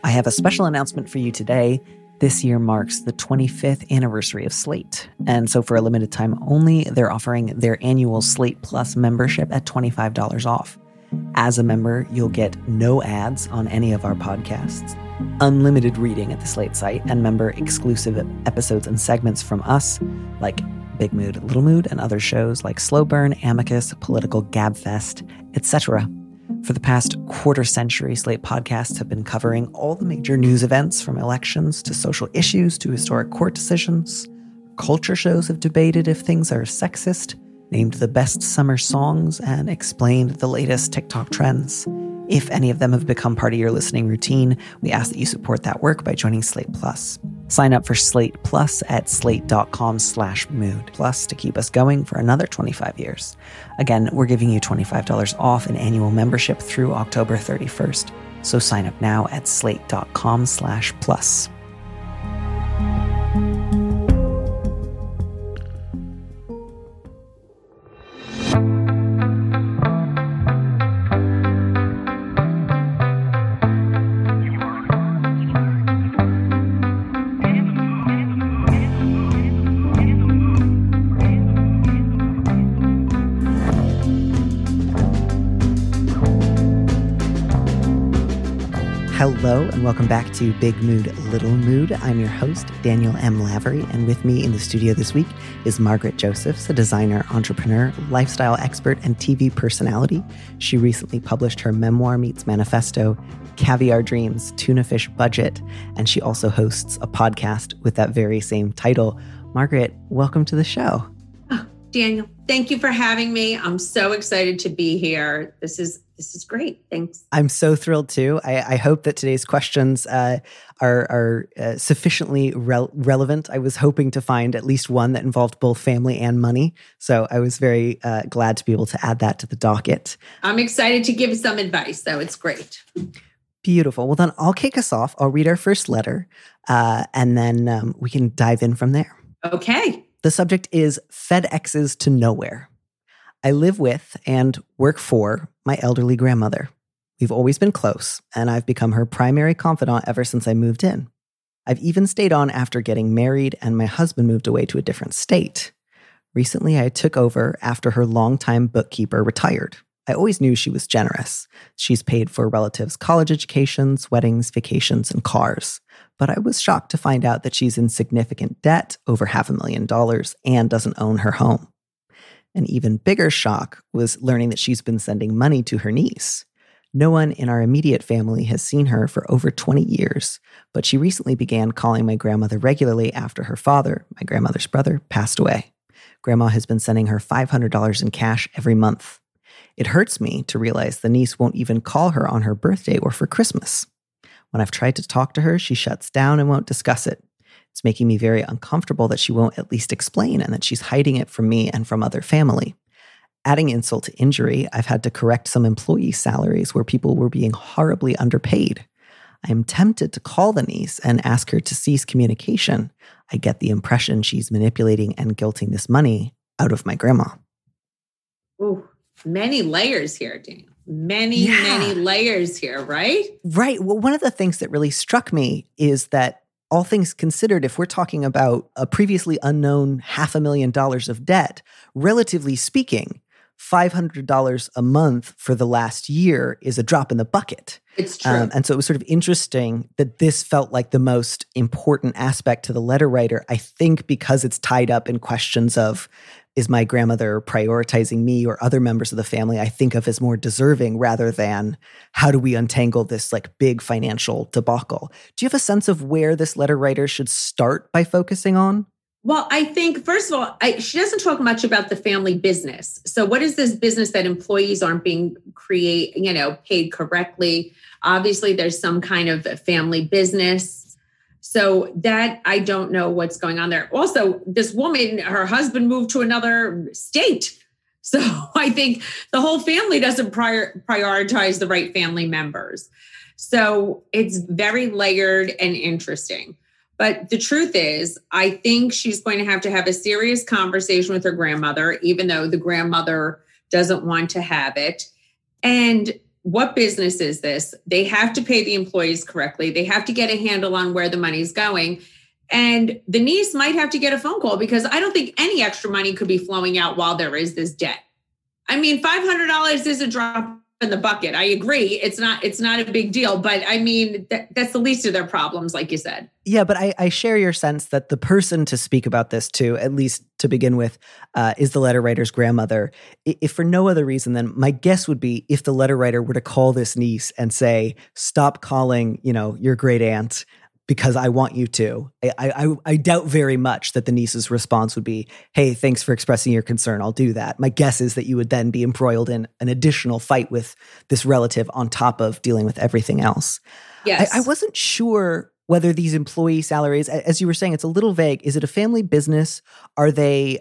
I have a special announcement for you today. This year marks the 25th anniversary of Slate. And so for a limited time only, they're offering their annual Slate Plus membership at $25 off. As a member, you'll get no ads on any of our podcasts, unlimited reading at the Slate site, and member-exclusive episodes and segments from us, like Big Mood, Little Mood, and other shows like Slow Burn, Amicus, Political Gabfest, etc. For the past quarter century, Slate podcasts have been covering all the major news events, from elections to social issues to historic court decisions. Culture shows have debated if things are sexist, named the best summer songs, and explained the latest TikTok trends. If any of them have become part of your listening routine, we ask that you support that work by joining Slate Plus. Sign up for Slate Plus at slate.com/mood plus to keep us going for another 25 years. Again, we're giving you $25 off an annual membership through October 31st. So sign up now at slate.com/plus. Hello, and welcome back to Big Mood, Little Mood. I'm your host, Daniel M. Lavery, and with me in the studio this week is Margaret Josephs, a designer, entrepreneur, lifestyle expert, and TV personality. She recently published her memoir meets manifesto, Caviar Dreams, Tuna Fish Budget, and she also hosts a podcast with that very same title. Margaret, welcome to the show. Oh, Daniel, thank you for having me. I'm so excited to be here. This is great. Thanks. I'm so thrilled too. I hope that today's questions are sufficiently relevant. I was hoping to find at least one that involved both family and money. So I was very glad to be able to add that to the docket. I'm excited to give some advice, though. It's great. Beautiful. Well, then I'll kick us off. I'll read our first letter, and then we can dive in from there. Okay. The subject is FedExes to Nowhere. I live with and work for my elderly grandmother. We've always been close, and I've become her primary confidant ever since I moved in. I've even stayed on after getting married, and my husband moved away to a different state. Recently, I took over after her longtime bookkeeper retired. I always knew she was generous. She's paid for relatives' college educations, weddings, vacations, and cars. But I was shocked to find out that she's in significant debt, over $500,000, and doesn't own her home. An even bigger shock was learning that she's been sending money to her niece. No one in our immediate family has seen her for over 20 years, but she recently began calling my grandmother regularly after her father, my grandmother's brother, passed away. Grandma has been sending her $500 in cash every month. It hurts me to realize the niece won't even call her on her birthday or for Christmas. When I've tried to talk to her, she shuts down and won't discuss it. It's making me very uncomfortable that she won't at least explain and that she's hiding it from me and from other family. Adding insult to injury, I've had to correct some employee salaries where people were being horribly underpaid. I am tempted to call the niece and ask her to cease communication. I get the impression she's manipulating and guilting this money out of my grandma. Ooh, many layers here, Daniel. Many layers here, right? Right. Well, one of the things that really struck me is that all things considered, if we're talking about a previously unknown $500,000 of debt, relatively speaking, $500 a month for the last year is a drop in the bucket. It's true. And so it was sort of interesting that this felt like the most important aspect to the letter writer, I think because it's tied up in questions of, is my grandmother prioritizing me or other members of the family I think of as more deserving rather than how do we untangle this like big financial debacle? Do you have a sense of where this letter writer should start by focusing on? Well, I think, first of all, she doesn't talk much about the family business. So what is this business that employees aren't being paid correctly? Obviously, there's some kind of family business. So that I don't know what's going on there. Also, this woman, her husband moved to another state. So I think the whole family doesn't prioritize the right family members. So it's very layered and interesting. But the truth is, I think she's going to have a serious conversation with her grandmother, even though the grandmother doesn't want to have it. And what business is this? They have to pay the employees correctly. They have to get a handle on where the money's going. And the niece might have to get a phone call because I don't think any extra money could be flowing out while there is this debt. I mean, $500 is a drop in the bucket. I agree. It's not a big deal, but I mean, that's the least of their problems, like you said. Yeah, but I share your sense that the person to speak about this to, at least to begin with, is the letter writer's grandmother. If for no other reason, then my guess would be if the letter writer were to call this niece and say, stop calling, your great aunt because I want you to. I doubt very much that the niece's response would be, hey, thanks for expressing your concern. I'll do that. My guess is that you would then be embroiled in an additional fight with this relative on top of dealing with everything else. Yes. I wasn't sure whether these employee salaries, as you were saying, it's a little vague. Is it a family business? Are they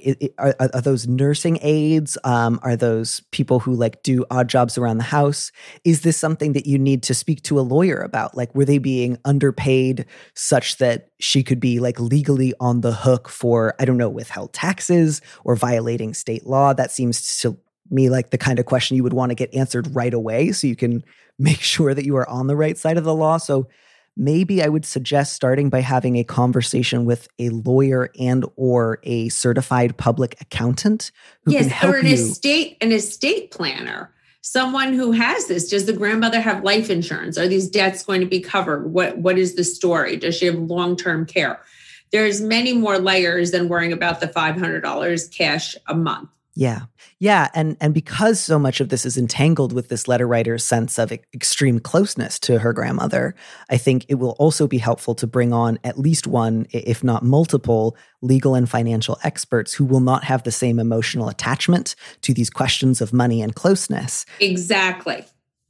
are those nursing aides? Are those people who do odd jobs around the house? Is this something that you need to speak to a lawyer about? Were they being underpaid such that she could be legally on the hook for, I don't know, withheld taxes or violating state law? That seems to me like the kind of question you would want to get answered right away so you can make sure that you are on the right side of the law. So maybe I would suggest starting by having a conversation with a lawyer and or a certified public accountant who can help you. An estate planner, someone who has this. Does the grandmother have life insurance? Are these debts going to be covered? What is the story? Does she have long-term care? There's many more layers than worrying about the $500 cash a month. Yeah. Yeah. And because so much of this is entangled with this letter writer's sense of extreme closeness to her grandmother, I think it will also be helpful to bring on at least one, if not multiple, legal and financial experts who will not have the same emotional attachment to these questions of money and closeness. Exactly.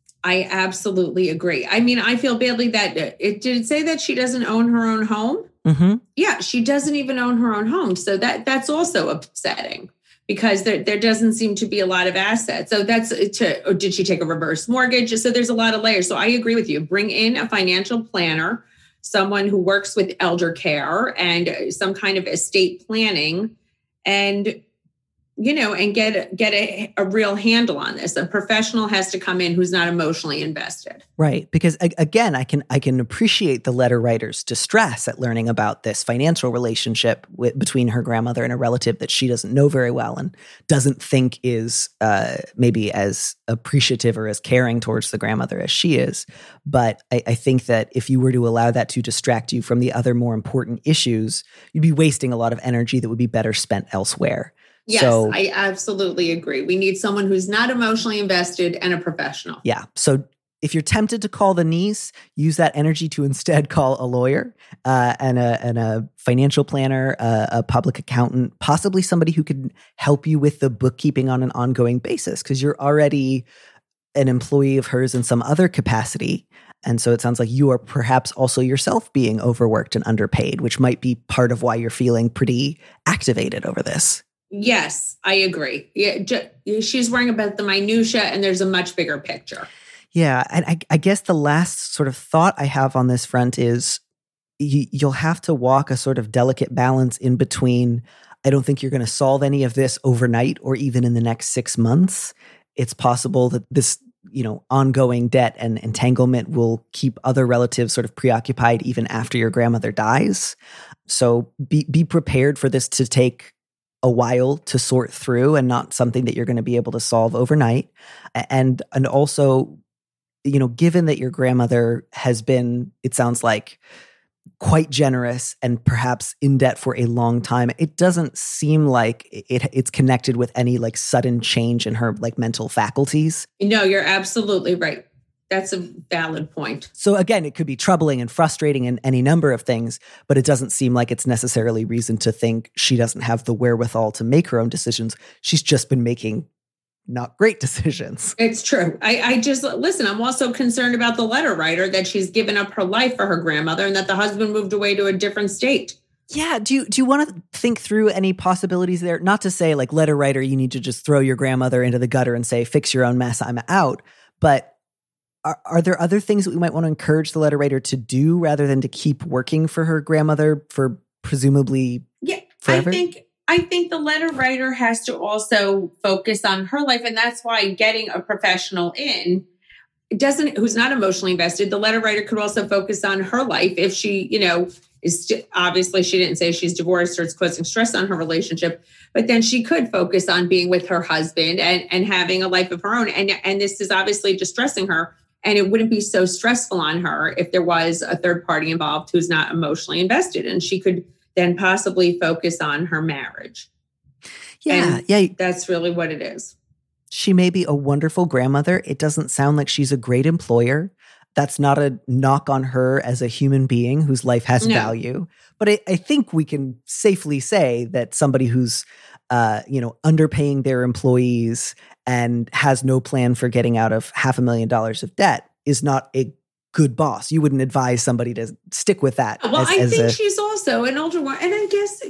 I absolutely agree. I mean, I feel badly that did it say that she doesn't own her own home? Mm-hmm. Yeah, she doesn't even own her own home. So that's also upsetting. Because there doesn't seem to be a lot of assets. So or did she take a reverse mortgage? So there's a lot of layers. So I agree with you. Bring in a financial planner, someone who works with elder care and some kind of estate planning and get a real handle on this. A professional has to come in who's not emotionally invested. Right. Because again, I can appreciate the letter writer's distress at learning about this financial relationship between her grandmother and a relative that she doesn't know very well and doesn't think is maybe as appreciative or as caring towards the grandmother as she is. But I think that if you were to allow that to distract you from the other more important issues, you'd be wasting a lot of energy that would be better spent elsewhere. Yes, I absolutely agree. We need someone who's not emotionally invested and a professional. Yeah. So if you're tempted to call the niece, use that energy to instead call a lawyer and a financial planner, a public accountant, possibly somebody who could help you with the bookkeeping on an ongoing basis because you're already an employee of hers in some other capacity. And so it sounds like you are perhaps also yourself being overworked and underpaid, which might be part of why you're feeling pretty activated over this. Yes, I agree. Yeah, she's worrying about the minutia and there's a much bigger picture. Yeah. And I guess the last sort of thought I have on this front is you'll have to walk a sort of delicate balance in between. I don't think you're going to solve any of this overnight or even in the next 6 months. It's possible that this, ongoing debt and entanglement will keep other relatives sort of preoccupied even after your grandmother dies. So be prepared for this to take a while to sort through and not something that you're going to be able to solve overnight. And also, given that your grandmother has been, it sounds like, quite generous and perhaps in debt for a long time, it doesn't seem like it's connected with any sudden change in her mental faculties. No, you're absolutely right. That's a valid point. So again, it could be troubling and frustrating and any number of things, but it doesn't seem like it's necessarily reason to think she doesn't have the wherewithal to make her own decisions. She's just been making not great decisions. It's true. I just, listen, I'm also concerned about the letter writer that she's given up her life for her grandmother and that the husband moved away to a different state. Yeah. Do you want to think through any possibilities there? Not to say letter writer, you need to just throw your grandmother into the gutter and say, fix your own mess, I'm out. But are there other things that we might want to encourage the letter writer to do rather than to keep working for her grandmother for presumably forever? I think the letter writer has to also focus on her life. And that's why getting a professional in who's not emotionally invested, the letter writer could also focus on her life. If she, obviously she didn't say she's divorced or it's causing stress on her relationship, but then she could focus on being with her husband and having a life of her own. And this is obviously distressing her. And it wouldn't be so stressful on her if there was a third party involved who's not emotionally invested. And she could then possibly focus on her marriage. Yeah. That's really what it is. She may be a wonderful grandmother. It doesn't sound like she's a great employer. That's not a knock on her as a human being whose life has value. But I think we can safely say that somebody who's, underpaying their employees and has no plan for getting out of $500,000 of debt is not a good boss. You wouldn't advise somebody to stick with that. Well, I think she's also an older one. And I guess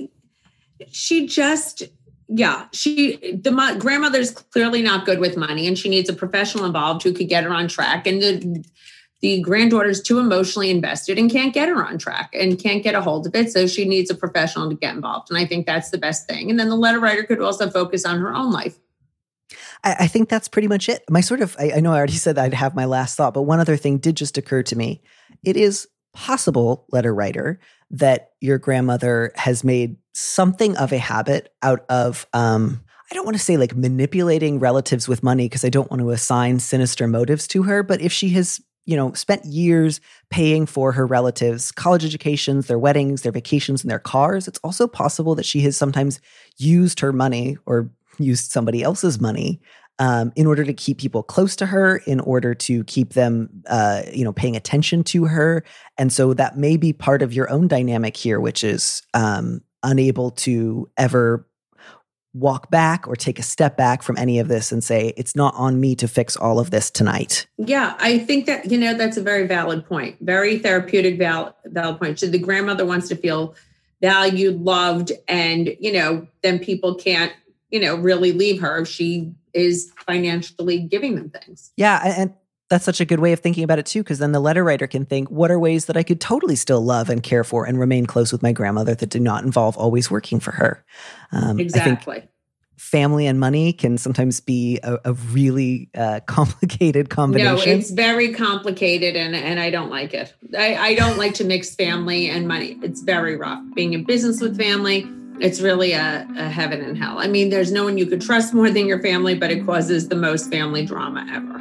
she just... Yeah, the grandmother's clearly not good with money, and she needs a professional involved who could get her on track. And the granddaughter's too emotionally invested and can't get her on track and can't get a hold of it. So she needs a professional to get involved. And I think that's the best thing. And then the letter writer could also focus on her own life. I think that's pretty much it. I know I already said I'd have my last thought, but one other thing did just occur to me. It is possible, letter writer, that your grandmother has made something of a habit out of, I don't want to say like manipulating relatives with money because I don't want to assign sinister motives to her. But if she has, spent years paying for her relatives' college educations, their weddings, their vacations, and their cars, it's also possible that she has sometimes used her money or used somebody else's money in order to keep people close to her, in order to keep them, paying attention to her. And so that may be part of your own dynamic here, which is unable to ever walk back or take a step back from any of this and say, it's not on me to fix all of this tonight. Yeah, I think that, that's a very valid point. Very therapeutic, valid point. So the grandmother wants to feel valued, loved, and, then people can't, really leave her if she is financially giving them things. Yeah. And that's such a good way of thinking about it too, because then the letter writer can think, what are ways that I could totally still love and care for and remain close with my grandmother that do not involve always working for her? Exactly. I think family and money can sometimes be a really complicated combination. No, it's very complicated and I don't like it. I don't like to mix family and money. It's very rough. Being in business with family, it's really a heaven and hell. I mean, there's no one you could trust more than your family, but it causes the most family drama ever.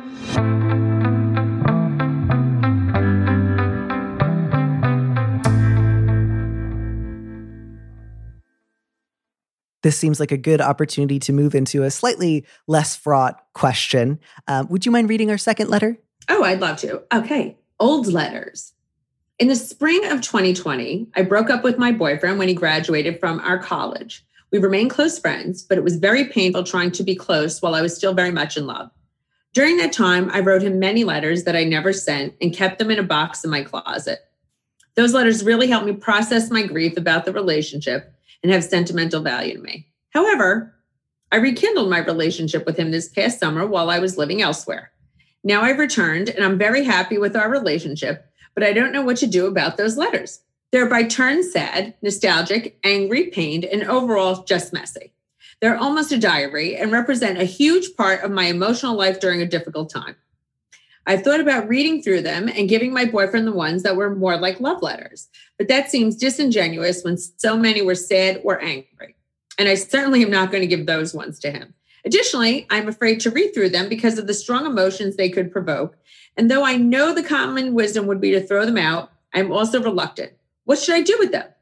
This seems like a good opportunity to move into a slightly less fraught question. Would you mind reading our second letter? Oh, I'd love to. Okay. Old letters. In the spring of 2020, I broke up with my boyfriend when he graduated from our college. We remained close friends, but it was very painful trying to be close while I was still very much in love. During that time, I wrote him many letters that I never sent and kept them in a box in my closet. Those letters really helped me process my grief about the relationship and have sentimental value to me. However, I rekindled my relationship with him this past summer while I was living elsewhere. Now I've returned and I'm very happy with our relationship, but I don't know what to do about those letters. They're by turns sad, nostalgic, angry, pained, and overall just messy. They're almost a diary and represent a huge part of my emotional life during a difficult time. I've thought about reading through them and giving my boyfriend the ones that were more like love letters, but that seems disingenuous when so many were sad or angry. And I certainly am not going to give those ones to him. Additionally, I'm afraid to read through them because of the strong emotions they could provoke. And though I know the common wisdom would be to throw them out, I'm also reluctant. What should I do with them?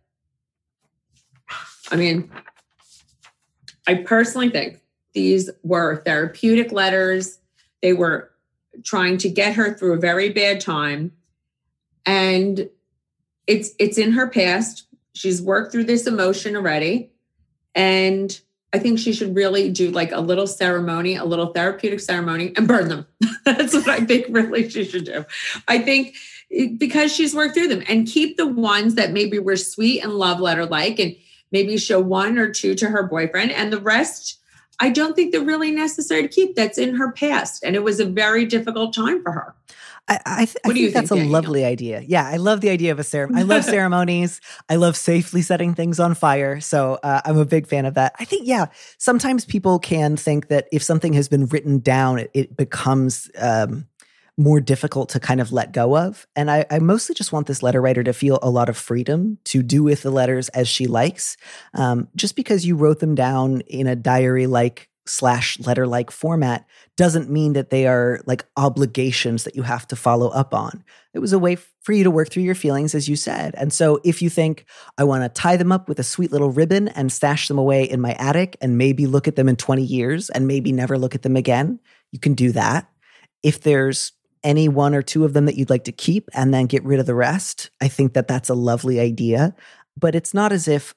I mean, I personally think these were therapeutic letters. They were trying to get her through a very bad time. And it's in her past. She's worked through this emotion already. And I think she should really do like a little ceremony, a little therapeutic ceremony, and burn them. That's what I think really she should do. I think because she's worked through them, and keep the ones that maybe were sweet and love letter like, and maybe show one or two to her boyfriend, and the rest, I don't think they're really necessary to keep. That's in her past. And it was a very difficult time for her. I think that's a lovely idea. Yeah, I love the idea of a ceremony. I love ceremonies. I love safely setting things on fire. So I'm a big fan of that. I think, yeah, sometimes people can think that if something has been written down, it becomes more difficult to kind of let go of. And I mostly just want this letter writer to feel a lot of freedom to do with the letters as she likes. Just because you wrote them down in a diary-like / letter-like format doesn't mean that they are like obligations that you have to follow up on. It was a way for you to work through your feelings, as you said. And so if you think, I want to tie them up with a sweet little ribbon and stash them away in my attic and maybe look at them in 20 years and maybe never look at them again, you can do that. If there's any one or two of them that you'd like to keep and then get rid of the rest, I think that that's a lovely idea. But it's not as if,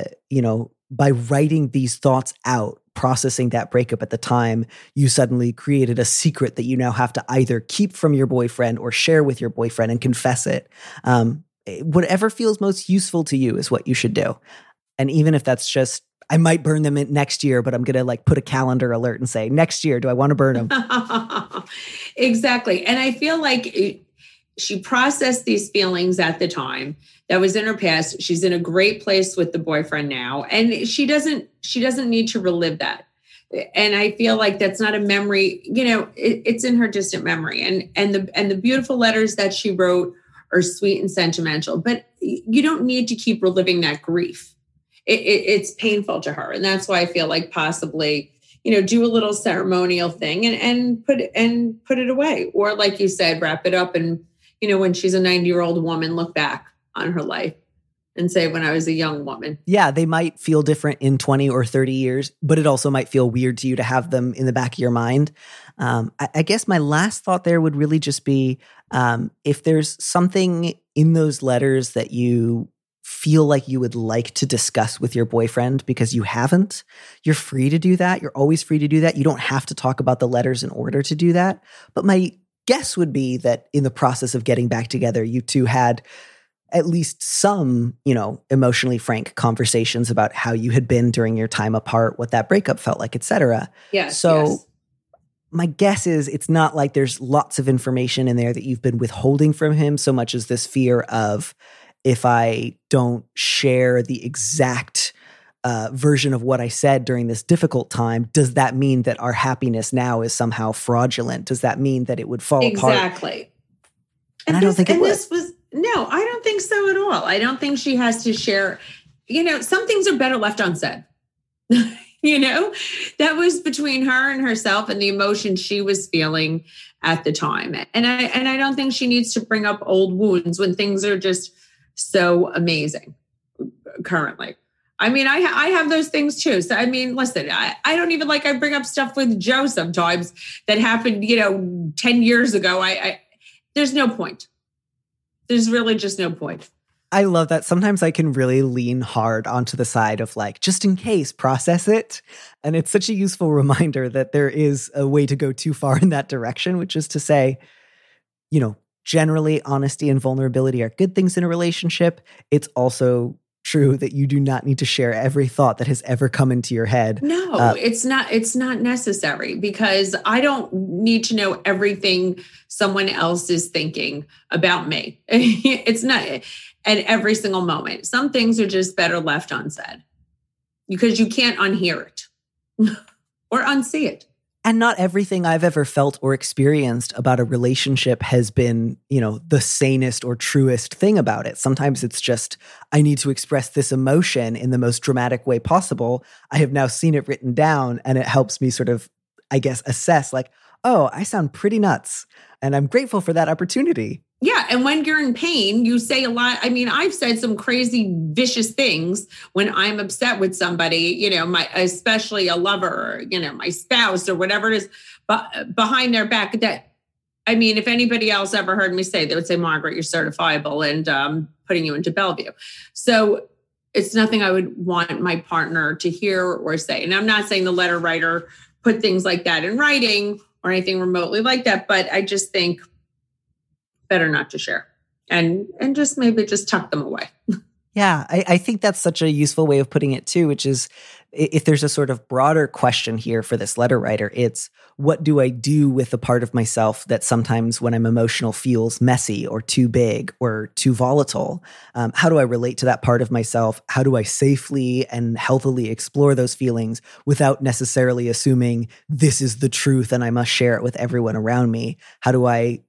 by writing these thoughts out, processing that breakup at the time, you suddenly created a secret that you now have to either keep from your boyfriend or share with your boyfriend and confess it. Whatever feels most useful to you is what you should do. And even if that's just, I might burn them in next year, but I'm going to like put a calendar alert and say, next year, do I want to burn them? Exactly. And I feel like she processed these feelings at the time. That was in her past. She's in a great place with the boyfriend now. And she doesn't need to relive that. And I feel like that's not a memory, it's in her distant memory. And the beautiful letters that she wrote are sweet and sentimental, but you don't need to keep reliving that grief. It's painful to her. And that's why I feel like possibly, do a little ceremonial thing and put it away. Or like you said, wrap it up. And, when she's a 90-year-old woman, look back on her life and say, when I was a young woman. Yeah, they might feel different in 20 or 30 years, but it also might feel weird to you to have them in the back of your mind. I guess my last thought there would really just be, if there's something in those letters that you feel like you would like to discuss with your boyfriend because you haven't, you're free to do that. You're always free to do that. You don't have to talk about the letters in order to do that. But my guess would be that in the process of getting back together, you two had at least some, emotionally frank conversations about how you had been during your time apart, what that breakup felt like, et cetera. Yes. So yes. My guess is it's not like there's lots of information in there that you've been withholding from him so much as this fear of, if I don't share the exact version of what I said during this difficult time, does that mean that our happiness now is somehow fraudulent? Does that mean that it would fall apart? Exactly. And I don't think it would. No, I don't think so at all. I don't think she has to share, some things are better left unsaid. That was between her and herself and the emotion she was feeling at the time. And I don't think she needs to bring up old wounds when things are just so amazing currently. I mean, I have those things too. So, I mean, listen, I don't even I bring up stuff with Joe sometimes that happened, 10 years ago. There's no point. There's really just no point. I love that. Sometimes I can really lean hard onto the side of just in case, process it. And it's such a useful reminder that there is a way to go too far in that direction, which is to say, generally honesty and vulnerability are good things in a relationship. It's also true that you do not need to share every thought that has ever come into your head. No, it's not necessary, because I don't need to know everything someone else is thinking about me. It's not at every single moment. Some things are just better left unsaid because you can't unhear it or unsee it. And not everything I've ever felt or experienced about a relationship has been, the sanest or truest thing about it. Sometimes it's just, I need to express this emotion in the most dramatic way possible. I have now seen it written down, and it helps me sort of, I guess, assess oh, I sound pretty nuts. And I'm grateful for that opportunity. Yeah. And when you're in pain, you say a lot. I mean, I've said some crazy, vicious things when I'm upset with somebody, especially a lover, or, my spouse or whatever it is, but behind their back if anybody else ever heard me say, they would say, Margaret, you're certifiable, and putting you into Bellevue. So it's nothing I would want my partner to hear or say. And I'm not saying the letter writer put things like that in writing or anything remotely like that, but I just think better not to share and just maybe just tuck them away. Yeah, I think that's such a useful way of putting it too, which is, if there's a sort of broader question here for this letter writer, it's, what do I do with the part of myself that sometimes when I'm emotional feels messy or too big or too volatile? How do I relate to that part of myself? How do I safely and healthily explore those feelings without necessarily assuming this is the truth and I must share it with everyone around me? How do I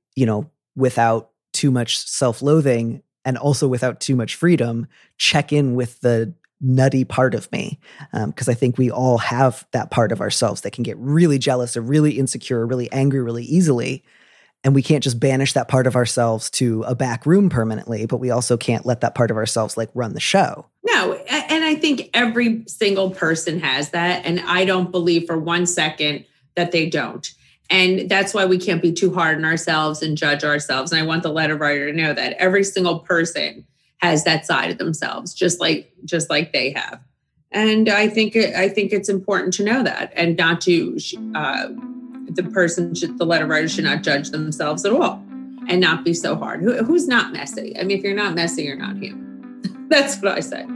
without too much self-loathing and also without too much freedom, check in with the nutty part of me. Because I think we all have that part of ourselves that can get really jealous or really insecure or really angry really easily. And we can't just banish that part of ourselves to a back room permanently, but we also can't let that part of ourselves run the show. No, and I think every single person has that. And I don't believe for 1 second that they don't. And that's why we can't be too hard on ourselves and judge ourselves. And I want the letter writer to know that every single person has that side of themselves, just like they have. And I think it's important to know that, and not to the letter writer should not judge themselves at all, and not be so hard. Who's not messy? I mean, if you're not messy, you're not human. That's what I say.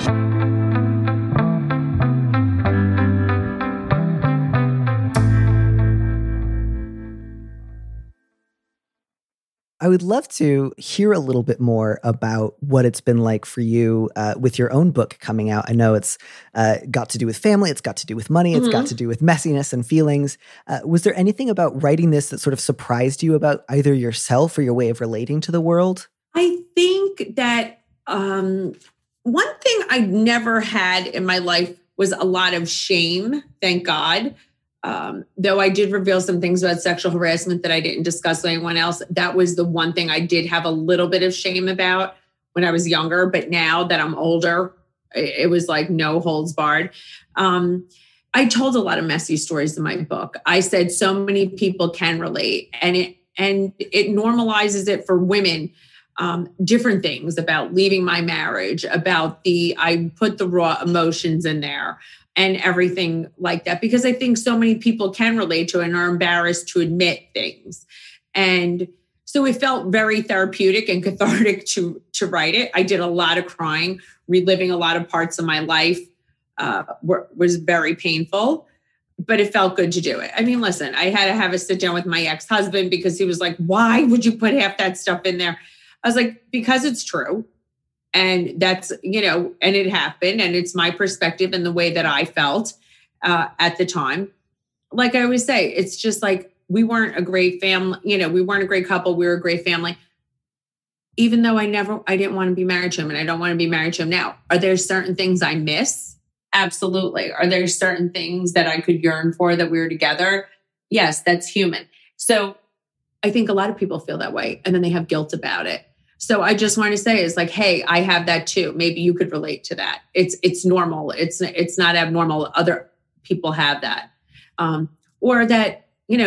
I would love to hear a little bit more about what it's been like for you with your own book coming out. I know it's got to do with family. It's got to do with money. It's got to do with messiness and feelings. Was there anything about writing this that sort of surprised you about either yourself or your way of relating to the world? I think that one thing I never had in my life was a lot of shame, thank God. Though I did reveal some things about sexual harassment that I didn't discuss with anyone else. That was the one thing I did have a little bit of shame about when I was younger. But now that I'm older, it was like no holds barred. I told a lot of messy stories in my book. I said so many people can relate, and it normalizes it for women. Different things about leaving my marriage, I put the raw emotions in there and everything like that, because I think so many people can relate to it and are embarrassed to admit things. And so it felt very therapeutic and cathartic to write it. I did a lot of crying, reliving a lot of parts of my life was very painful, but it felt good to do it. I mean, listen, I had to have a sit down with my ex-husband because he was like, why would you put half that stuff in there? I was like, because it's true. And that's, and it happened, and it's my perspective and the way that I felt at the time. Like I always say, it's just like, we weren't a great family. We weren't a great couple. We were a great family. Even though I didn't want to be married to him, and I don't want to be married to him now. Are there certain things I miss? Absolutely. Are there certain things that I could yearn for that we were together? Yes, that's human. So I think a lot of people feel that way, and then they have guilt about it. So I just want to say is like, hey, I have that too. Maybe you could relate to that. It's normal. It's not abnormal. Other people have that. Or that,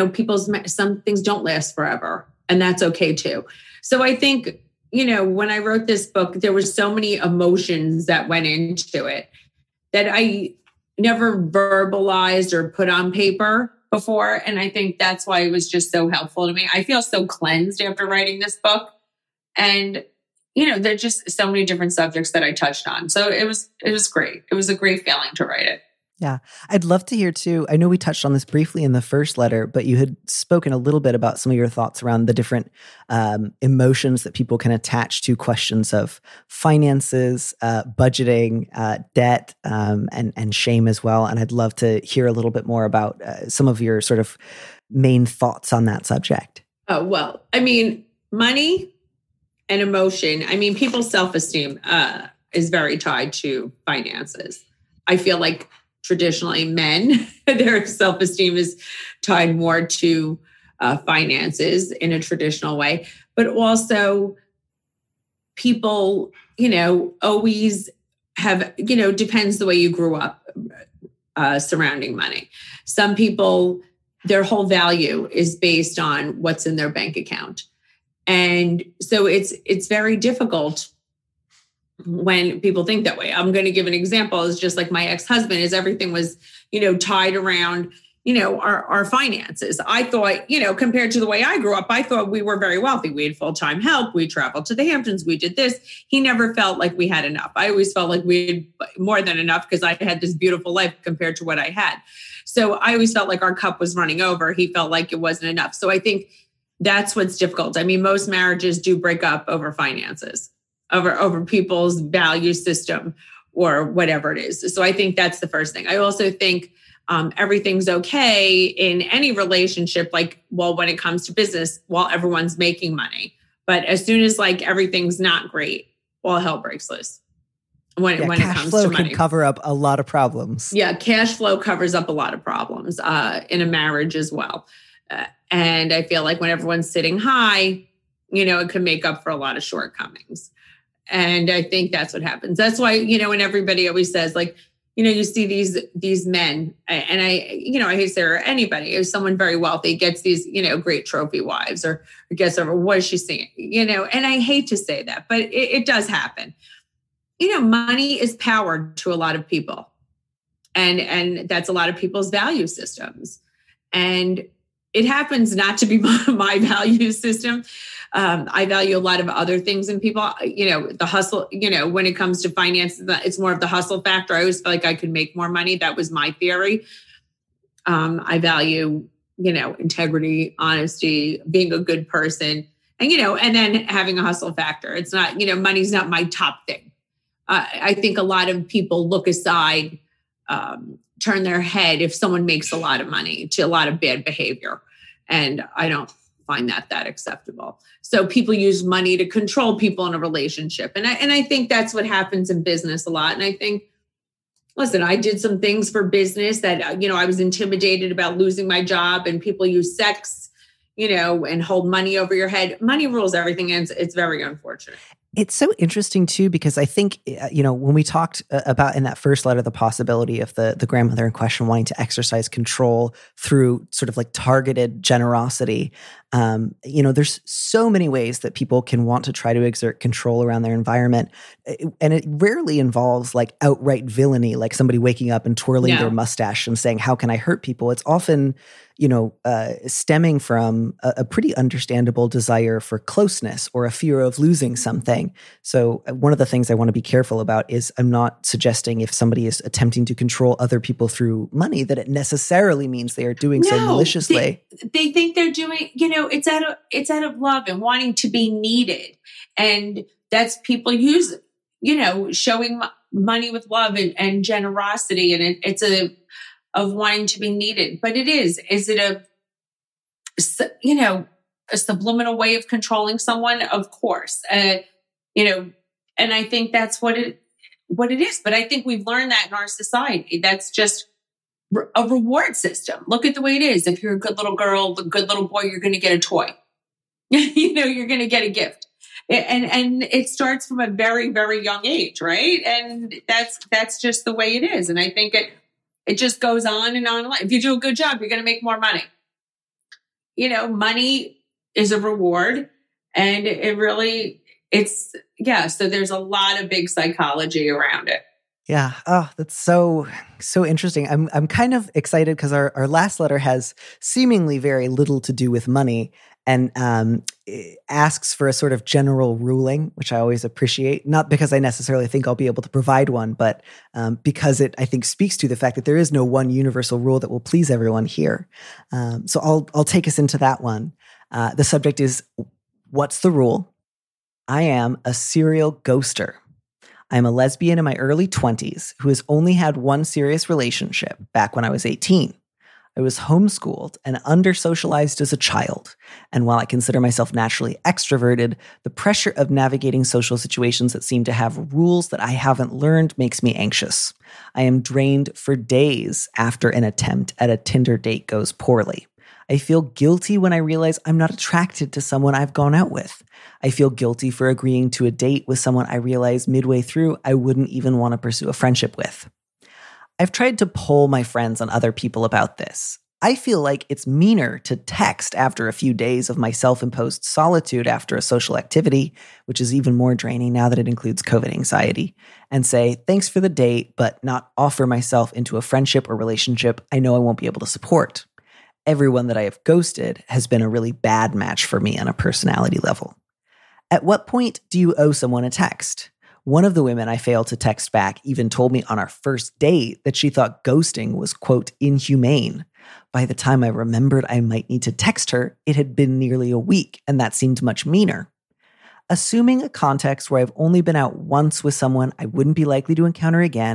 some things don't last forever, and that's okay too. So I think, when I wrote this book, there were so many emotions that went into it that I never verbalized or put on paper before. And I think that's why it was just so helpful to me. I feel so cleansed after writing this book. And, there's just so many different subjects that I touched on. So it was great. It was a great feeling to write it. Yeah. I'd love to hear too. I know we touched on this briefly in the first letter, but you had spoken a little bit about some of your thoughts around the different emotions that people can attach to questions of finances, budgeting, debt, and shame as well. And I'd love to hear a little bit more about some of your sort of main thoughts on that subject. Oh, well, I mean, money and emotion. I mean, people's self-esteem is very tied to finances. I feel like traditionally men, their self-esteem is tied more to finances in a traditional way, but also people, always have, depends the way you grew up surrounding money. Some people, their whole value is based on what's in their bank account. And so it's very difficult when people think that way. I'm going to give an example. It's just like my ex-husband, everything was, tied around, our finances. I thought, compared to the way I grew up, I thought we were very wealthy. We had full-time help. We traveled to the Hamptons. We did this. He never felt like we had enough. I always felt like we had more than enough because I had this beautiful life compared to what I had. So I always felt like our cup was running over. He felt like it wasn't enough. So I think that's what's difficult. I mean, most marriages do break up over finances, over people's value system or whatever it is. So I think that's the first thing. I also think everything's okay in any relationship, like, well, when it comes to business, while everyone's making money. But as soon as like everything's not great, well, hell breaks loose. When it comes to money, can cover up a lot of problems. Yeah, cash flow covers up a lot of problems in a marriage as well. And I feel like when everyone's sitting high, it could make up for a lot of shortcomings. And I think that's what happens. That's why, when everybody always says, like, you see these men, and I hate to say, or anybody, if someone very wealthy gets these, great trophy wives or gets over, what is she seeing? And I hate to say that, but it does happen. Money is power to a lot of people. And that's a lot of people's value systems. And it happens not to be my value system. I value a lot of other things in people. The hustle, when it comes to finances, it's more of the hustle factor. I always felt like I could make more money. That was my theory. I value, integrity, honesty, being a good person, and then having a hustle factor. It's not, money's not my top thing. I think a lot of people look aside, turn their head if someone makes a lot of money to a lot of bad behavior. And I don't find that acceptable. So people use money to control people in a relationship. And I think that's what happens in business a lot. And I think, listen, I did some things for business that, I was intimidated about losing my job, and people use sex, and hold money over your head. Money rules everything. And it's very unfortunate. It's so interesting too, because I think, when we talked about in that first letter, the possibility of the grandmother in question wanting to exercise control through sort of like targeted generosity, there's so many ways that people can want to try to exert control around their environment. And it rarely involves like outright villainy, like somebody waking up and twirling their mustache and saying, how can I hurt people? It's often, stemming from a pretty understandable desire for closeness or a fear of losing something. So one of the things I want to be careful about is I'm not suggesting if somebody is attempting to control other people through money that it necessarily means they are doing so maliciously. They think they're doing, it's out of love and wanting to be needed. And that's people use, showing money with love and generosity. And it's of wanting to be needed. But is it a subliminal way of controlling someone? Of course. And I think that's what it is. But I think we've learned that in our society. That's just a reward system. Look at the way it is. If you're a good little girl, a good little boy, you're going to get a toy. You're going to get a gift. And it starts from a very, very young age, right? And that's just the way it is. And I think it just goes on and on. If you do a good job, you're going to make more money. Money is a reward, and so there's a lot of big psychology around it. Yeah. Oh, that's so interesting. I'm kind of excited because our last letter has seemingly very little to do with money, and it asks for a sort of general ruling, which I always appreciate. Not because I necessarily think I'll be able to provide one, but because it, I think, speaks to the fact that there is no one universal rule that will please everyone here. So I'll take us into that one. The subject is, what's the rule? I am a serial ghoster. I'm a lesbian in my early 20s who has only had one serious relationship back when I was 18. I was homeschooled and under-socialized as a child, and while I consider myself naturally extroverted, the pressure of navigating social situations that seem to have rules that I haven't learned makes me anxious. I am drained for days after an attempt at a Tinder date goes poorly. I feel guilty when I realize I'm not attracted to someone I've gone out with. I feel guilty for agreeing to a date with someone I realize midway through I wouldn't even want to pursue a friendship with. I've tried to poll my friends and other people about this. I feel like it's meaner to text after a few days of my self-imposed solitude after a social activity, which is even more draining now that it includes COVID anxiety, and say, thanks for the date, but not offer myself into a friendship or relationship I know I won't be able to support. Everyone that I have ghosted has been a really bad match for me on a personality level. At what point do you owe someone a text? One of the women I failed to text back even told me on our first date that she thought ghosting was, quote, inhumane. By the time I remembered I might need to text her, it had been nearly a week, and that seemed much meaner. Assuming a context where I've only been out once with someone I wouldn't be likely to encounter again,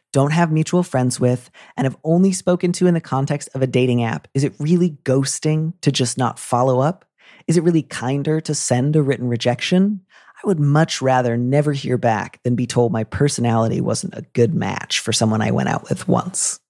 don't have mutual friends with, and have only spoken to in the context of a dating app, is it really ghosting to just not follow up? Is it really kinder to send a written rejection? I would much rather never hear back than be told my personality wasn't a good match for someone I went out with once.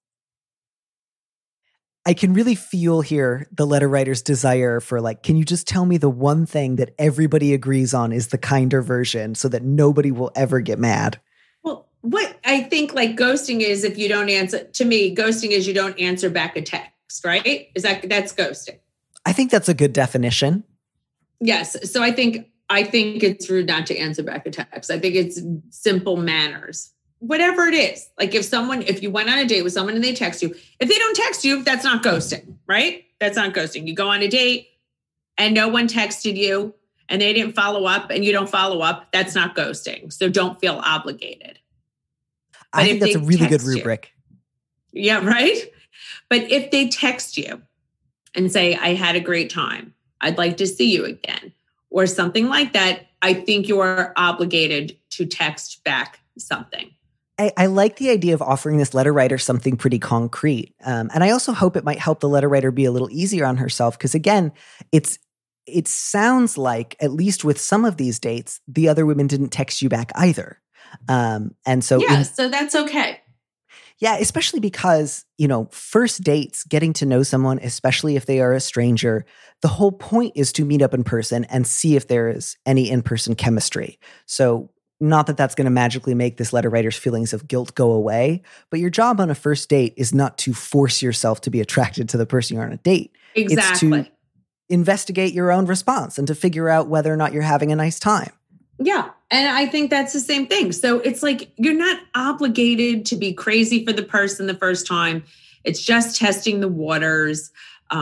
I can really feel here the letter writer's desire for like, can you just tell me the one thing that everybody agrees on is the kinder version so that nobody will ever get mad? Well, what I think like ghosting is if you don't answer, to me, ghosting is you don't answer back a text, right? That's ghosting? I think that's a good definition. Yes. So I think it's rude not to answer back a text. I think it's simple manners. Whatever it is, like if you went on a date with someone and they text you, if they don't text you, that's not ghosting, right? That's not ghosting. You go on a date and no one texted you and they didn't follow up and you don't follow up. That's not ghosting. So don't feel obligated. I think that's a really good rubric. Yeah, right. But if they text you and say, I had a great time, I'd like to see you again, or something like that, I think you are obligated to text back something. I like the idea of offering this letter writer something pretty concrete. And I also hope it might help the letter writer be a little easier on herself. Because again, it sounds like, at least with some of these dates, the other women didn't text you back either. And so so that's okay. Yeah, especially because, first dates, getting to know someone, especially if they are a stranger, the whole point is to meet up in person and see if there is any in-person chemistry. So not that that's going to magically make this letter writer's feelings of guilt go away, but your job on a first date is not to force yourself to be attracted to the person you're on a date. Exactly. It's to investigate your own response and to figure out whether or not you're having a nice time. Yeah. And I think that's the same thing. So it's like, you're not obligated to be crazy for the person the first time. It's just testing the waters.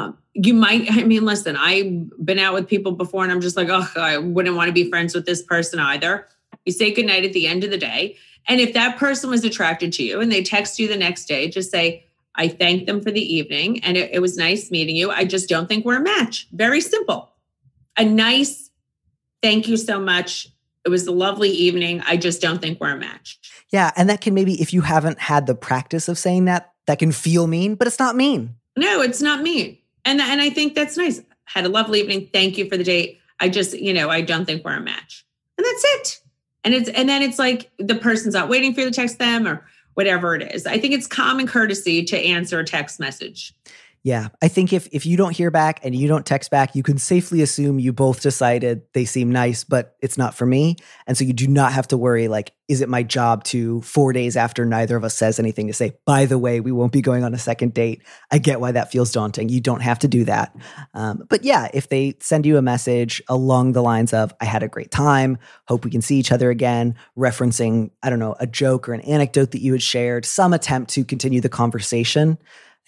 Listen, I've been out with people before and I'm just like, oh, I wouldn't want to be friends with this person either. You say goodnight at the end of the day. And if that person was attracted to you and they text you the next day, just say, I thank them for the evening and it was nice meeting you. I just don't think we're a match. Very simple. A nice thank you so much. It was a lovely evening. I just don't think we're a match. Yeah. And that can maybe, if you haven't had the practice of saying that can feel mean, but it's not mean. No, it's not mean. And I think that's nice. Had a lovely evening. Thank you for the date. I just, I don't think we're a match. And that's it. And then it's like the person's not waiting for you to text them or whatever it is. I think it's common courtesy to answer a text message. Yeah. I think if you don't hear back and you don't text back, you can safely assume you both decided they seem nice, but it's not for me. And so you do not have to worry, like, is it my job to 4 days after neither of us says anything to say, by the way, we won't be going on a second date. I get why that feels daunting. You don't have to do that. But yeah, if they send you a message along the lines of, I had a great time, hope we can see each other again, referencing, I don't know, a joke or an anecdote that you had shared, some attempt to continue the conversation.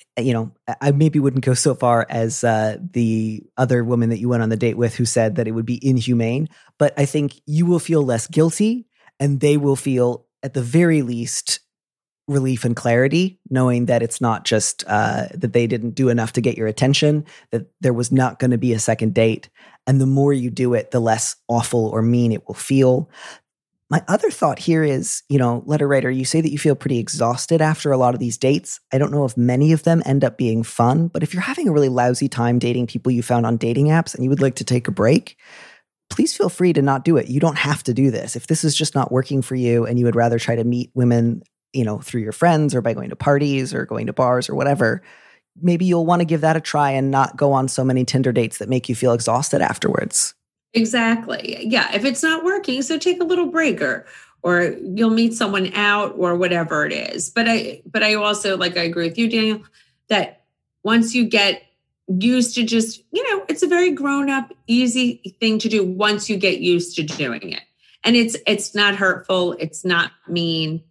I maybe wouldn't go so far as the other woman that you went on the date with who said that it would be inhumane, but I think you will feel less guilty and they will feel, at the very least, relief and clarity, knowing that it's not just that they didn't do enough to get your attention, that there was not going to be a second date. And the more you do it, the less awful or mean it will feel. My other thought here is, letter writer, you say that you feel pretty exhausted after a lot of these dates. I don't know if many of them end up being fun, but if you're having a really lousy time dating people you found on dating apps and you would like to take a break, please feel free to not do it. You don't have to do this. If this is just not working for you and you would rather try to meet women, through your friends or by going to parties or going to bars or whatever, maybe you'll want to give that a try and not go on so many Tinder dates that make you feel exhausted afterwards. Exactly. Yeah. If it's not working, so take a little break or you'll meet someone out or whatever it is. But I also, I agree with you, Daniel, that once you get used to just, it's a very grown up, easy thing to do once you get used to doing it. And it's not hurtful. It's not mean.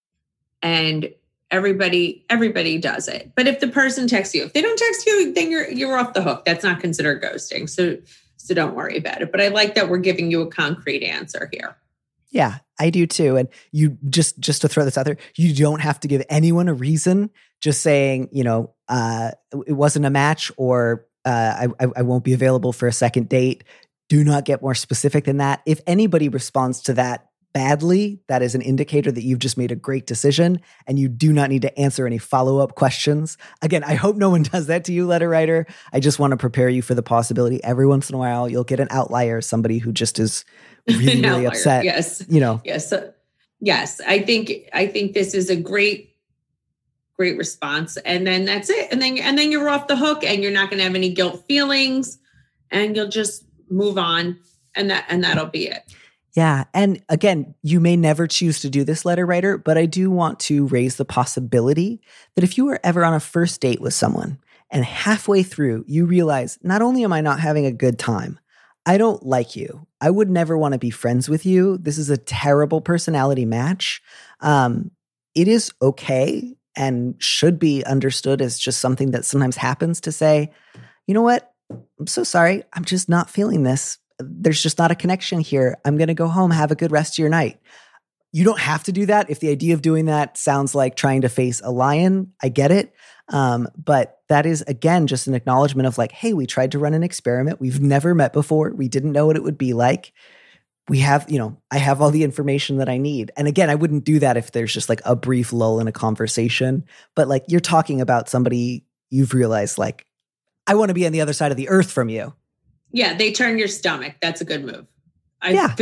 And everybody does it. But if the person texts you, if they don't text you, then you're off the hook. That's not considered ghosting. So don't worry about it. But I like that we're giving you a concrete answer here. Yeah, I do too. And you just to throw this out there, you don't have to give anyone a reason. Just saying, it wasn't a match or I won't be available for a second date. Do not get more specific than that. If anybody responds to that badly, that is an indicator that you've just made a great decision and you do not need to answer any follow-up questions. Again, I hope no one does that to you, letter writer. I just want to prepare you for the possibility every once in a while you'll get an outlier, somebody who just is really upset. Yes. Yes. Yes. I think this is a great response. And then that's it. And then you're off the hook and you're not going to have any guilt feelings and you'll just move on and that'll be it. Yeah. And again, you may never choose to do this, letter writer, but I do want to raise the possibility that if you were ever on a first date with someone and halfway through you realize, not only am I not having a good time, I don't like you. I would never want to be friends with you. This is a terrible personality match. It is okay and should be understood as just something that sometimes happens to say, you know what? I'm so sorry. I'm just not feeling this. There's just not a connection here. I'm going to go home. Have a good rest of your night. You don't have to do that. If the idea of doing that sounds like trying to face a lion, I get it. But that is, again, just an acknowledgement of like, hey, we tried to run an experiment. We've never met before. We didn't know what it would be like. We have, I have all the information that I need. And again, I wouldn't do that if there's just like a brief lull in a conversation. But like you're talking about somebody you've realized like, I want to be on the other side of the earth from you. Yeah, they turn your stomach. That's a good move. Yeah.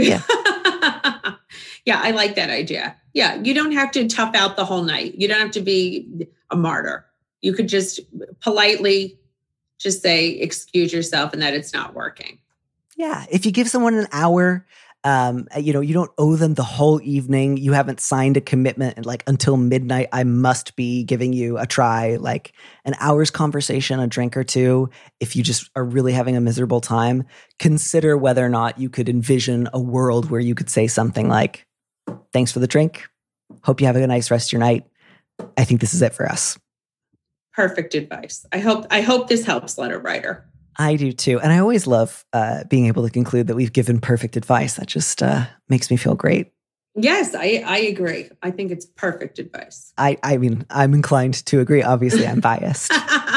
Yeah, I like that idea. Yeah, you don't have to tough out the whole night. You don't have to be a martyr. You could just politely just say, excuse yourself and that it's not working. Yeah. If you give someone an hour, you don't owe them the whole evening. You haven't signed a commitment and like until midnight, I must be giving you a try, like an hour's conversation, a drink or two. If you just are really having a miserable time, consider whether or not you could envision a world where you could say something like, thanks for the drink. Hope you have a nice rest of your night. I think this is it for us. Perfect advice. I hope this helps, letter writer. I do too. And I always love being able to conclude that we've given perfect advice. That just makes me feel great. Yes, I agree. I think it's perfect advice. I mean, I'm inclined to agree. Obviously, I'm biased.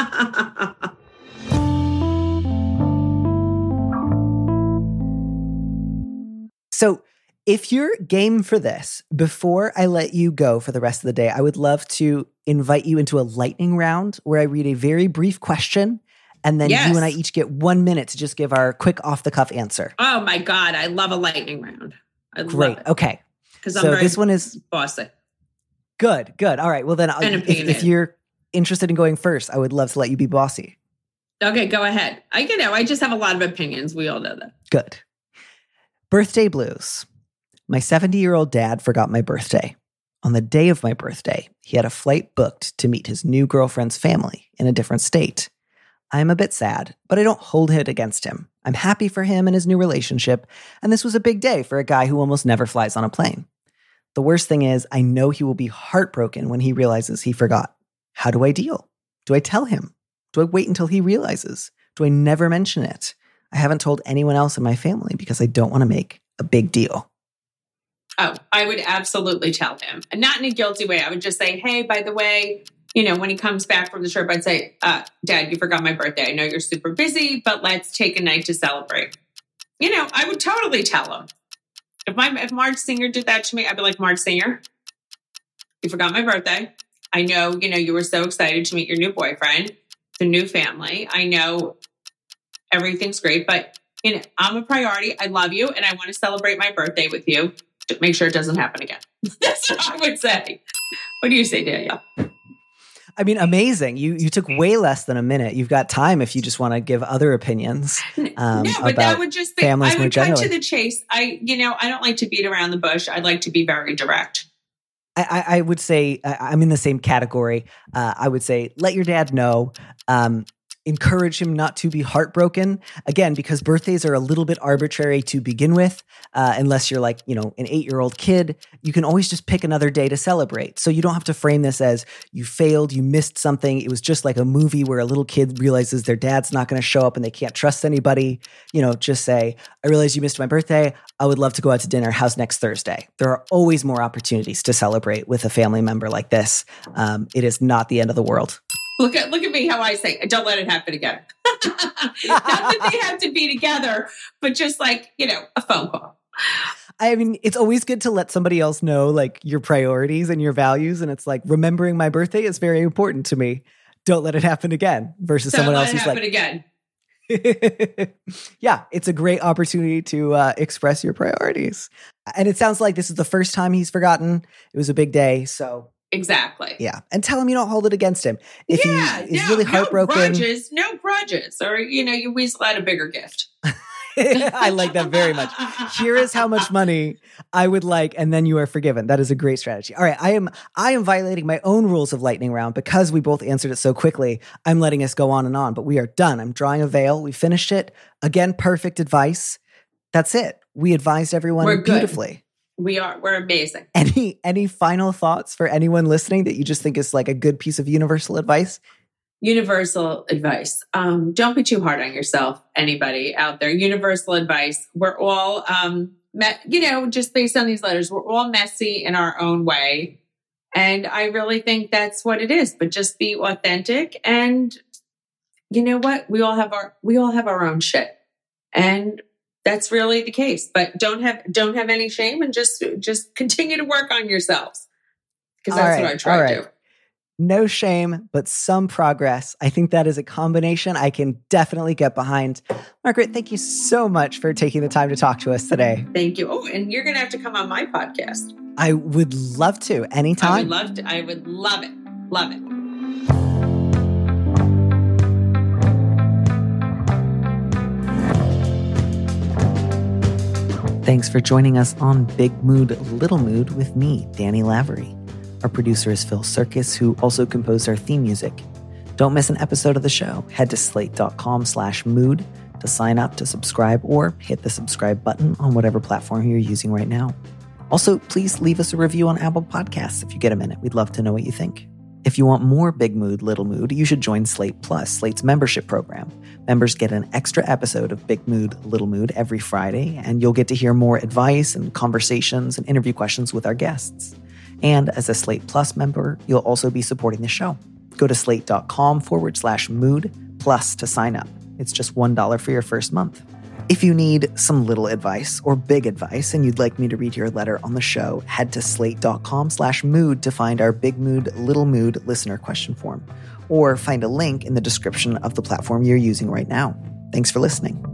So if you're game for this, before I let you go for the rest of the day, I would love to invite you into a lightning round where I read a very brief question. And then you and I each get 1 minute to just give our quick off-the-cuff answer. Oh, my God. I love a lightning round. Great. Okay. So this one is bossy. Good. All right. Well, then if you're interested in going first, I would love to let you be bossy. Okay, go ahead. I just have a lot of opinions. We all know that. Good. Birthday blues. My 70-year-old dad forgot my birthday. On the day of my birthday, he had a flight booked to meet his new girlfriend's family in a different state. I'm a bit sad, but I don't hold it against him. I'm happy for him and his new relationship, and this was a big day for a guy who almost never flies on a plane. The worst thing is, I know he will be heartbroken when he realizes he forgot. How do I deal? Do I tell him? Do I wait until he realizes? Do I never mention it? I haven't told anyone else in my family because I don't want to make a big deal. Oh, I would absolutely tell him. And not in a guilty way. I would just say, hey, by the way, when he comes back from the trip, I'd say, Dad, you forgot my birthday. I know you're super busy, but let's take a night to celebrate. I would totally tell him. If Marge Singer did that to me, I'd be like, Marge Singer, you forgot my birthday. I know, you were so excited to meet your new boyfriend, the new family. I know everything's great, but, I'm a priority. I love you, and I want to celebrate my birthday with you. Make sure it doesn't happen again. That's what I would say. What do you say, Danielle? I mean, amazing. You took way less than a minute. You've got time if you just want to give other opinions. No, but that would just be, I would cut to the chase. I don't like to beat around the bush. I like to be very direct. I would say I'm in the same category. I would say, let your dad know. Encourage him not to be heartbroken. Again, because birthdays are a little bit arbitrary to begin with, unless you're like, an 8-year-old kid. You can always just pick another day to celebrate. So you don't have to frame this as you failed, you missed something. It was just like a movie where a little kid realizes their dad's not going to show up and they can't trust anybody. Just say, I realize you missed my birthday. I would love to go out to dinner. How's next Thursday? There are always more opportunities to celebrate with a family member like this. It is not the end of the world. Look at me how I say, don't let it happen again. Not that they have to be together, but just like, a phone call. I mean, it's always good to let somebody else know like your priorities and your values. And it's like, remembering my birthday is very important to me. Don't let it happen again versus someone else who's like, again. Yeah, it's a great opportunity to express your priorities. And it sounds like this is the first time he's forgotten. It was a big day. So exactly. Yeah. And tell him you don't hold it against him. If he is really heartbroken. No grudges. Or, you weasel out a bigger gift. I like that very much. Here is how much money I would like, and then you are forgiven. That is a great strategy. All right, I am violating my own rules of lightning round because we both answered it so quickly. I'm letting us go on and on, but we are done. I'm drawing a veil. We finished it. Again, perfect advice. That's it. We advised everyone beautifully. We are. We're amazing. Any final thoughts for anyone listening that you just think is like a good piece of universal advice? Universal advice. Don't be too hard on yourself, anybody out there. Universal advice. We're all, just based on these letters, we're all messy in our own way. And I really think that's what it is. But just be authentic. And you know what? We all have our own shit. And that's really the case. But don't have any shame and just continue to work on yourselves. Because that's what I try to do. No shame, but some progress. I think that is a combination I can definitely get behind. Margaret, thank you so much for taking the time to talk to us today. Thank you. Oh, and you're going to have to come on my podcast. I would love to. Anytime. I would love it. Love it. Thanks for joining us on Big Mood, Little Mood with me, Danny Lavery. Our producer is Phil Circus, who also composed our theme music. Don't miss an episode of the show. Head to slate.com/mood to sign up to subscribe or hit the subscribe button on whatever platform you're using right now. Also, please leave us a review on Apple Podcasts if you get a minute. We'd love to know what you think. If you want more Big Mood, Little Mood, you should join Slate Plus, Slate's membership program. Members get an extra episode of Big Mood, Little Mood every Friday, and you'll get to hear more advice and conversations and interview questions with our guests. And as a Slate Plus member, you'll also be supporting the show. Go to slate.com/mood plus to sign up. It's just $1 for your first month. If you need some little advice or big advice and you'd like me to read your letter on the show, head to slate.com/mood to find our Big Mood, Little Mood listener question form, or find a link in the description of the platform you're using right now. Thanks for listening.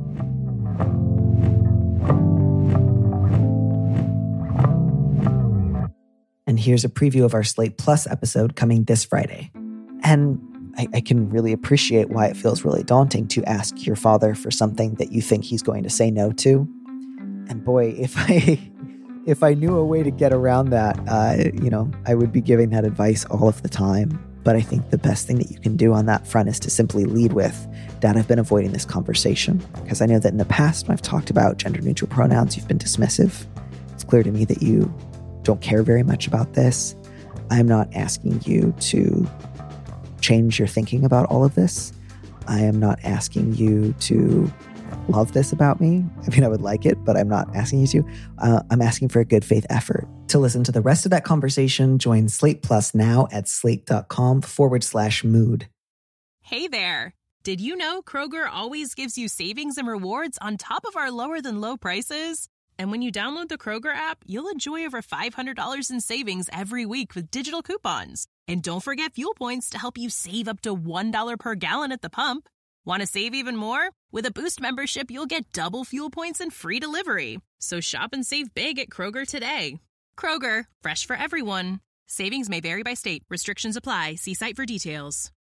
And here's a preview of our Slate Plus episode coming this Friday. And I can really appreciate why it feels really daunting to ask your father for something that you think he's going to say no to. And boy, if I knew a way to get around that, I would be giving that advice all of the time. But I think the best thing that you can do on that front is to simply lead with, Dad, I've been avoiding this conversation. Because I know that in the past, when I've talked about gender-neutral pronouns, you've been dismissive. It's clear to me that you don't care very much about this. I'm not asking you to change your thinking about all of this. I am not asking you to love this about me. I mean, I would like it, but I'm not asking you to. I'm asking for a good faith effort. To listen to the rest of that conversation, join Slate Plus now at slate.com/mood. Hey there. Did you know Kroger always gives you savings and rewards on top of our lower than low prices? And when you download the Kroger app, you'll enjoy over $500 in savings every week with digital coupons. And don't forget fuel points to help you save up to $1 per gallon at the pump. Want to save even more? With a Boost membership, you'll get double fuel points and free delivery. So shop and save big at Kroger today. Kroger, fresh for everyone. Savings may vary by state. Restrictions apply. See site for details.